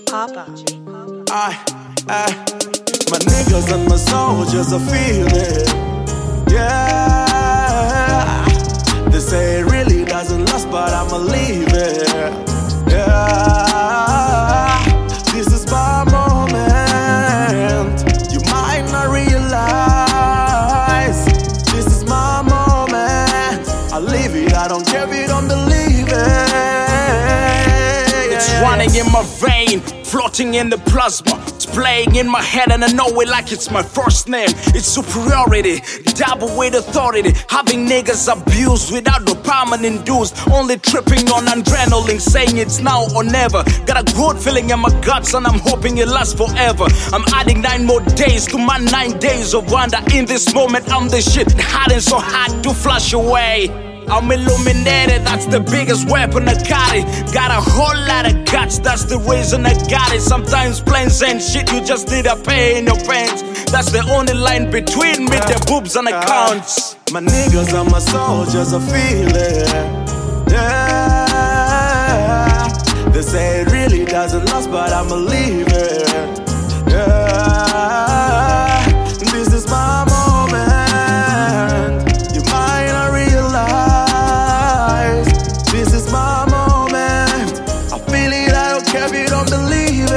Papa. My niggas and my soldiers are feeling, yeah. They say it really doesn't last, but I'ma leave it, yeah. This is my moment. You might not realize this is my moment. I leave it, I don't care if you don't believe it. It's running in my vein, floating in the plasma. It's playing in my head and I know it like it's my first name. It's superiority, double with authority. Having niggas abused without no permanent dues. Only tripping on adrenaline, saying it's now or never. Got a good feeling in my guts and I'm hoping it lasts forever. I'm adding 9 more days to my 9 days of wonder. In this moment I'm the shit, hiding so hard to flash away. I'm illuminated, that's the biggest weapon I carry. Got a whole lot of guts, that's the reason I got it. Sometimes plain saying shit, you just need a pay in your pants. That's the only line between me, the boobs and accounts. My niggas and my soldiers are feeling, yeah. They say it really doesn't last, but I'ma leave it, yeah. This is my moment. You might not realize this is my moment. I feel it, I don't care if you don't believe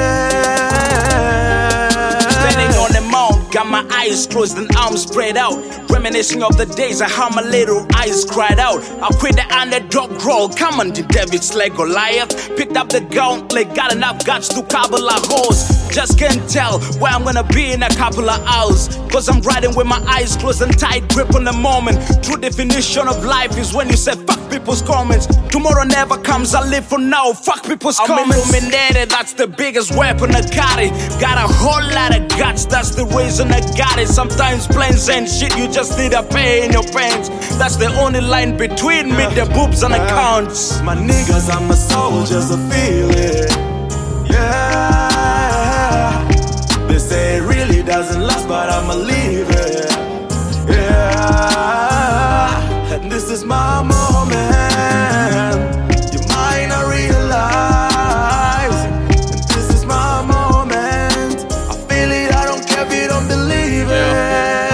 it. Standing on the mount, got my eyes closed and arms spread out. Reminiscing of the days I had my little eyes cried out. I quit the underdog role, come on to David's like Goliath. Picked up the gauntlet, got enough guts to couple a horse. Just can't tell where I'm gonna be in a couple of hours. Cause I'm riding with my eyes closed and tight grip on the moment. True definition of life is when you say fuck people's comments. Tomorrow never comes, I live for now, fuck people's comments. I'm illuminated, that's the biggest weapon I carry. Got a whole lot of guts, that's the reason I got it. Sometimes plain saying shit, you just need a pay in your pants. That's the only line between me, the boobs and accounts. My niggas and my soldiers are feeling, yeah. They say it really doesn't last, but I'ma leave it, yeah. And this is my moment. You might not realize, and this is my moment. I feel it, I don't care if you don't believe it.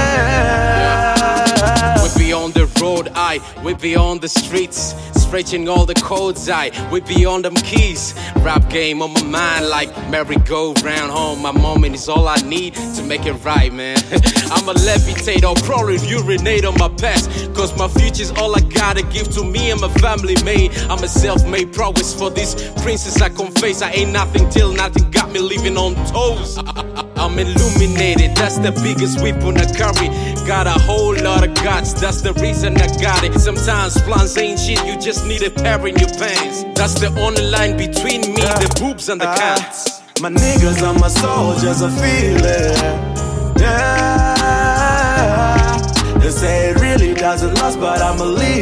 We be on the road, we be on the streets, stretching all the codes, we be on them keys. Rap game on my mind like merry-go-round home. My moment is all I need to make it right, man. I'ma levitate or probably urinate on my past, cause my future's all I gotta give to me and my family made. I'm a self-made prowess for this princess, I confess. I ain't nothing till nothing got me living on toes. I'm illuminated, that's the biggest weapon I carry. Got a whole lot of guts, that's the reason I got it. Sometimes plans ain't shit, you just need a pair in your pants. That's the only line between me, the boobs and the cats. My niggas and my soldiers are feeling, yeah. They say it really doesn't last, but I'ma leave